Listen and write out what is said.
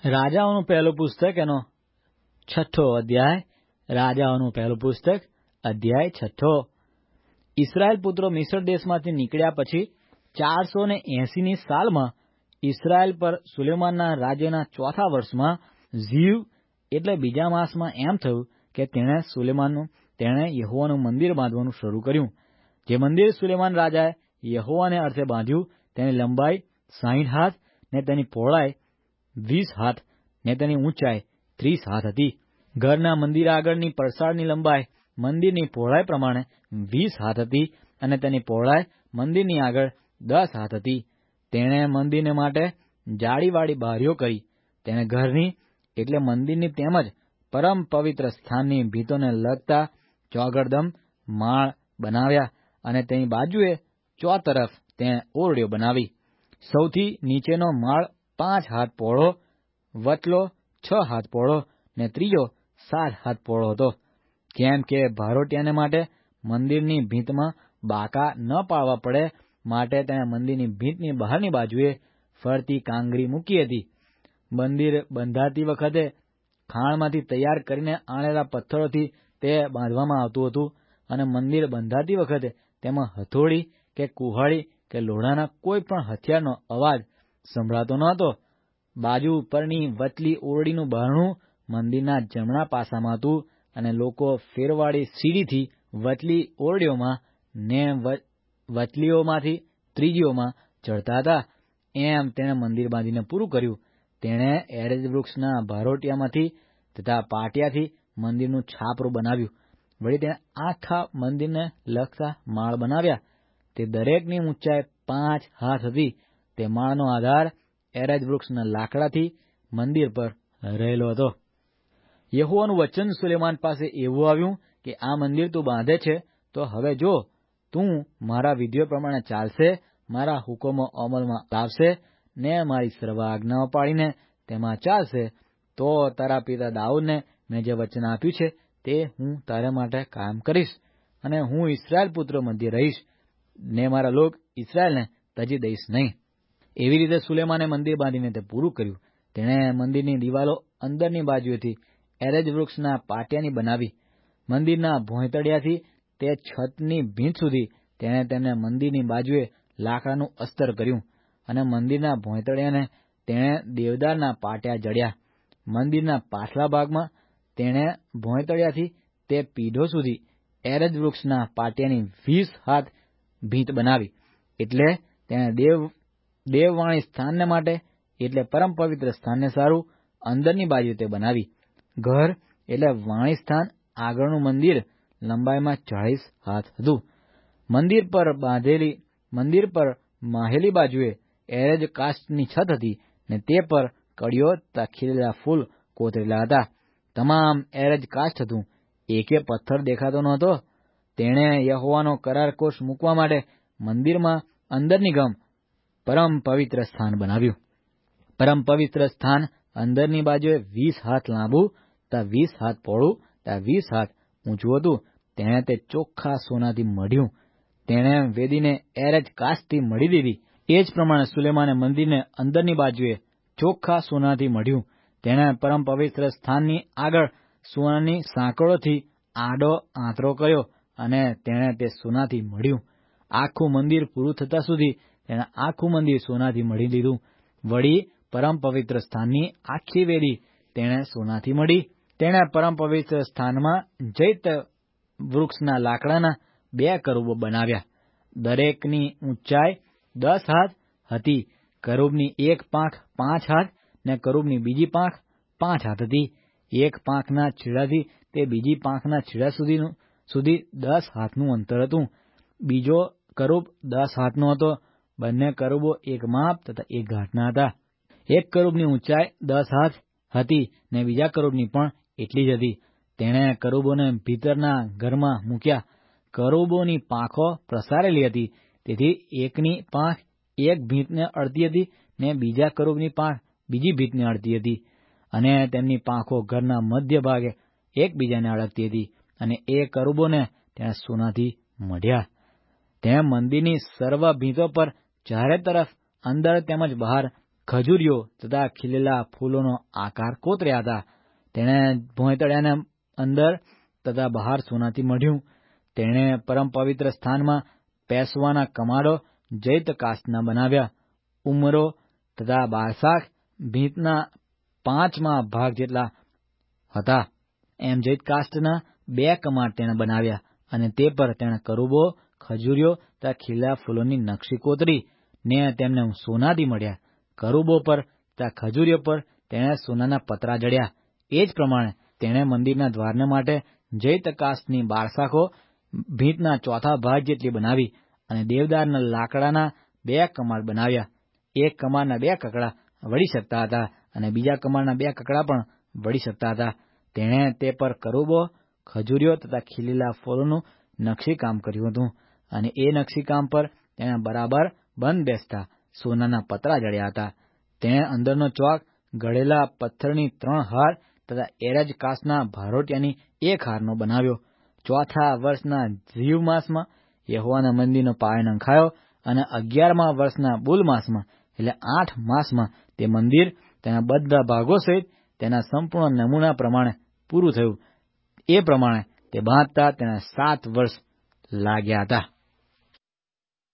રાજાઓનું પહેલું પુસ્તક એનો 6 અધ્યાય. રાજાઓનું પહેલું પુસ્તક અધ્યાય 6. ઇસ્રાયેલ પુત્રો મિસ્ર દેશમાંથી નીકળ્યા પછી 480ની સાલમાં ઇસ્રાયેલ પર સુલેમાનના રાજ્યના 4થા વર્ષમાં ઝીવ એટલે બીજા માસમાં એમ થયું કે તેણે યહોવાનું મંદિર બાંધવાનું શરૂ કર્યું. જે મંદિર સુલેમાન રાજાએ યહોવાને અર્થે બાંધ્યું તેની લંબાઈ 60 હાથ ને તેની પહોળાઈ 20 હાથ ને તેની ઊંચાઈ 30 હાથ હતી. ઘરના મંદિર આગળની પરસાળની લંબાઈ મંદિરની પહોળાઈ પ્રમાણે 20 હાથ હતી અને તેની પહોળાઈ મંદિરની આગળ 10 હાથ હતી. તેણે મંદિરને માટે જાળીવાળી બારીઓ કરી. તેણે ઘરની એટલે મંદિરની તેમજ પરમ પવિત્ર સ્થાનની ભીતોને લગતા ચોગડદમ માળ બનાવ્યા અને તેની બાજુએ ચોતરફ તેણે ઓરડીઓ બનાવી. સૌથી નીચેનો માળ 5 હાથ પહોળો, વચલો 6 હાથ પહોળો ને ત્રીજો 7 હાથ પહોળો હતો. કેમ કે ભારોટિયાને માટે મંદિરની ભીંતમાં બાકા ન પાડવા પડે માટે તેણે મંદિરની ભીંતની બહારની બાજુએ ફરતી કાંગરી મૂકી હતી. મંદિર બંધાતી વખતે ખાણમાંથી તૈયાર કરીને આણેલા પથ્થરોથી તે બાંધવામાં આવતું હતું અને મંદિર બંધાતી વખતે તેમાં હથોડી કે કુહાડી કે લોઢાના કોઈ પણ હથિયારનો અવાજ સંભળાતો ન હતો. બાજુ ઉપરની વચલી ઓરડીનું બારણું મંદિરના જમણા પાસામાં હતું અને લોકો ફેરવાળી સીડીથી વચલી ઓરડીઓમાં ને વચલીઓમાંથી ત્રીજીઓમાં ચડતા હતા. એમ તેણે મંદિર બાંધીને પૂરું કર્યું. તેણે એરેજ વૃક્ષના ભારોટિયામાંથી તથા પાટિયાથી મંદિરનું છાપરું બનાવ્યું. વળી તેણે આખા મંદિરને લગતા માળ બનાવ્યા. તે દરેકની ઊંચાઈ 5 હાથ હતી. તે માળનો આધાર એરેજ વૃક્ષના લાકડાથી મંદિર પર રહેલો હતો. યહોવાનું વચન સુલેમાન પાસે એવું આવ્યું કે આ મંદિર તું બાંધે છે તો હવે જો તું મારા વિધિઓ પ્રમાણે ચાલશે, મારા હુકમો અમલમાં લાવશે ને મારી સર્વ આજ્ઞાઓ પાળીને તેમાં ચાલશે તો તારા પિતા દાઉદને મેં જે વચન આપ્યું છે તે હું તારા માટે કામ કરીશ અને હું ઇસ્રાયેલ પુત્રો મધ્ય રહીશ ને મારા લોક ઇસ્રાયેલને તજી દઈશ નહીં. એવી રીતે સુલેમાને મંદિર બાંધીને તે પૂરું કર્યું. તેણે મંદિરની દિવાલો અંદરની બાજુએથી એરેજ વૃક્ષના પાટિયાની બનાવી. મંદિરના ભોંયતળિયાથી તે છતની ભીંત સુધી તેણે તેમને મંદિરની બાજુએ લાકડાનું અસ્તર કર્યું અને મંદિરના ભોંયતળિયાને તેણે દેવદારના પાટિયા જડ્યા. મંદિરના પાછલા ભાગમાં તેણે ભોંયતળિયાથી તે પીઢો સુધી એરેજ વૃક્ષના પાટિયાની 20 હાથ ભીંત બનાવી. એટલે તેણે દેવવાણી સ્થાનને માટે એટલે પરમ પવિત્ર સ્થાનને સારું અંદરની બાજુ તે બનાવી. ઘર એટલે વાણી સ્થાન આગળનું મંદિર લંબાઈમાં 40 હાથ હતું. મંદિર પર માહેલી બાજુએ એરેજ કાષ્ઠની છત હતી ને તે પર કડીઓ તથા ખીલેલા ફૂલ કોતરેલા હતા. તમામ એરેજ કાષ્ઠ હતું. એકે પથ્થર દેખાતો નહોતો. તેણે યહોવાનો કરાર કોષ મૂકવા માટે મંદિરમાં અંદરની ગમ પરમ પવિત્ર સ્થાન બનાવ્યું. પરમ પવિત્ર સ્થાન અંદરની બાજુએ 20 હાથ લાંબુ તથા 20 હાથ પહોળું તથા 20 હાથ ઊંચું હતું. તેણે તે ચોખ્ખા સોનાથી મઢ્યું. તેણે વેદીને એરેજ કાષ્ઠથી મઢી દીધી. એ જ પ્રમાણે સુલેમાને મંદિરને અંદરની બાજુએ ચોખ્ખા સોનાથી મઢ્યું. તેણે પરમ પવિત્ર સ્થાનની આગળ સોનાની સાંકળોથી આડો આંતરો કર્યો અને તેણે તે સોનાથી મઢ્યું. આખું મંદિર પૂરું થતા સુધી તેણે આખું મંદિર સોનાથી મઢી લીધું. વળી પરમ પવિત્ર સ્થાનની આખી વેદી તેણે સોનાથી મઢી. તેણે પરમ પવિત્ર સ્થાનમાં જૈત વૃક્ષના લાકડાના 2 કરૂબો બનાવ્યા. દરેકની ઊંચાઈ 10 હાથ હતી. કરૂબની એક પાંખ 5 હાથ ને કરૂબની બીજી પાંખ 5 હાથ હતી. એક પાંખના છેડાથી તે બીજી પાંખના છેડા સુધી 10 હાથનું અંતર હતું. બીજો કરૂબ 10 હાથનો હતો. બંને કરૂબો એક માપ તથા એક ઘાટના હતા. એક કરૂબની ઊંચાઈ 10 હાથ હતી ને બીજા કરૂબની પણ એટલી જ હતી. તેણે કરૂબોને ભીતરના ઘરમાં મૂક્યા. કરૂબોની પાંખો પ્રસારેલી હતી. તેથી એકની પાંખ એક ભીંતને અડતી હતી ને બીજા કરૂબની પાંખ બીજી ભીંતને અડતી હતી અને તેમની પાંખો ઘરના મધ્ય ભાગે એકબીજાને અડકતી હતી. અને એ કરૂબોને તેણે સોનાથી મઢ્યા. તેણે મંદિરની સર્વ ભીંતો પર ચારે તરફ અંદર તેમજ બહાર ખજૂરીઓ તથા ખીલેલા ફૂલોનો આકાર કોતર્યા હતા. તેણે ભોંયતળિયાને અંદર તથા બહાર સોનાથી મઢ્યું. તેણે પરમ પવિત્ર સ્થાનમાં પેસવાના કમાડો જૈત કાષ્ઠના બનાવ્યા. ઉમરો તથા બારસાખ ભીંતના 5મા ભાગ જેટલા હતા. એમ જૈત કાષ્ઠના 2 કમાડ તેણે બનાવ્યા, અને તે પર તેણે કરુબો, ખજૂરીઓ તથા ખીલેલા ફૂલોની નકશી કોતરી ને તેમને સોનાથી મઢ્યા. કરુબો પર તથા ખજૂરીઓ પર તેણે સોનાના પતરા જડ્યા. એ જ પ્રમાણે તેણે મંદિરના દ્વારને માટે જૈત કાષ્ઠની બારસાખો ભીંતના 4થા ભાગ જેટલી બનાવી, અને દેવદારના લાકડાના 2 કમાડ બનાવ્યા. એક કમાડના 2 કકડા વળી શકતા હતા, અને બીજા કમાડના 2 કકડા પણ વળી શકતા હતા. તેણે તે પર કરુબો, ખજૂરીઓ તથા ખીલેલા ફૂલોનું નકશીકામ કર્યું હતું, અને એ નકશીકામ પર તેણે બરાબર બંધ બેસતા સોનાના પતરા જડ્યા હતા. તેણે અંદરનો ચોક ઘડેલા પથ્થરની 3 હાર તથા એરજ કાચના ભારોટિયાની 1 હારનો બનાવ્યો. 4થા વર્ષના ઝીવ માસમાં યહોવાના મંદિરનો પાયો નંખાયો, અને 11મા વર્ષના બુલ માસમાં, એટલે 8 માસમાં તે મંદિર તેના બધા ભાગો સહિત તેના સંપૂર્ણ નમૂના પ્રમાણે પૂરું થયું. એ પ્રમાણે તે બાંધતા તેના 7 વર્ષ લાગ્યા હતા.